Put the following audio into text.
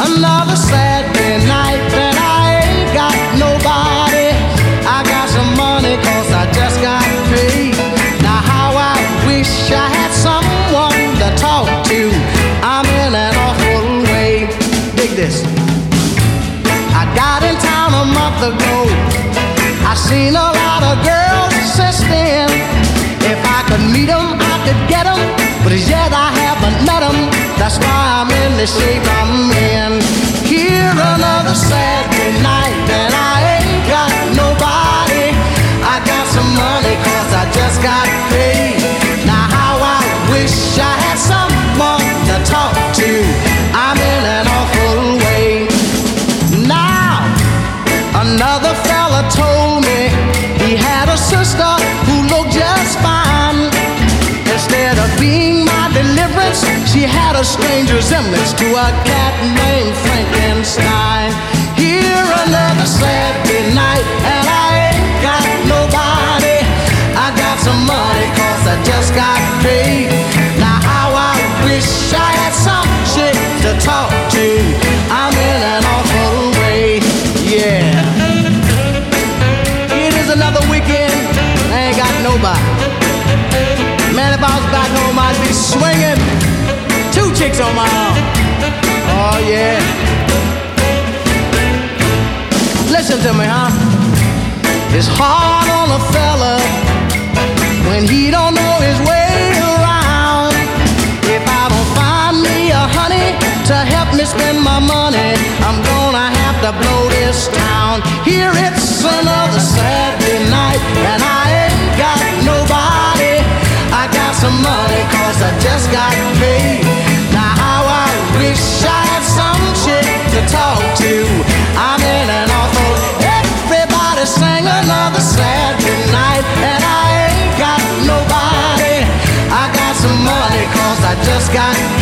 another Saturday night and I ain't got nobody. I got some money 'cause I just got paid. Now how I wish I had someone to talk to. I'm in an awful way. Dig this. I got in town a month ago. I seen a lot of girls since then. If I could meet them, I could get them. But as yet I haven't met them. That's why I'm in the shape I'm in. Here another Saturday night and I ain't got nobody. I got some money 'cause I just got paid. Now how I wish I had someone to talk to. I'm in an awful way. Now another fella told me he had a sister who looked just fine. Instead of being my deliverance, she had a strange resemblance to a cat named Frankenstein. Here another Saturday night and I ain't got nobody. I got some money 'cause I just got paid. Now how I wish I had some shit to talk to. I'm in an awful way, yeah. It is another weekend, I ain't got nobody. Man, if I was back home, I'd be swinging 2 chicks on my arm. Oh, yeah. Listen to me, huh? It's hard on a fella when he don't know his way around. If I don't find me a honey to help me spend my money, I'm gonna have to blow this town. Here it's another Saturday night and I ain't got nobody. I got some money 'cause I just got paid. Now how I wish I had some shit to talk to. I'm in an awful. Everybody sang another Saturday night and I ain't got nobody. I got some money 'cause I just got